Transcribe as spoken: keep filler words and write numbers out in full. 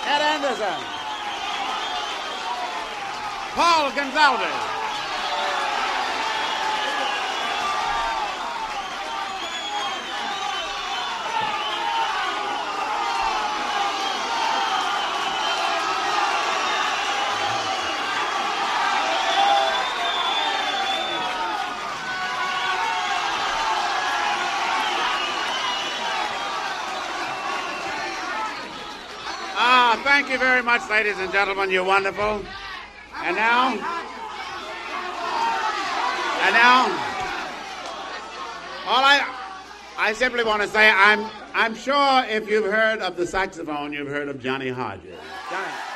Ed Anderson. Paul Gonzalez. Ah, thank you very much, ladies and gentlemen. You're wonderful. And now, and now, all I, I simply want to say, I'm, I'm sure if you've heard of the saxophone, you've heard of Johnny Hodges. Johnny.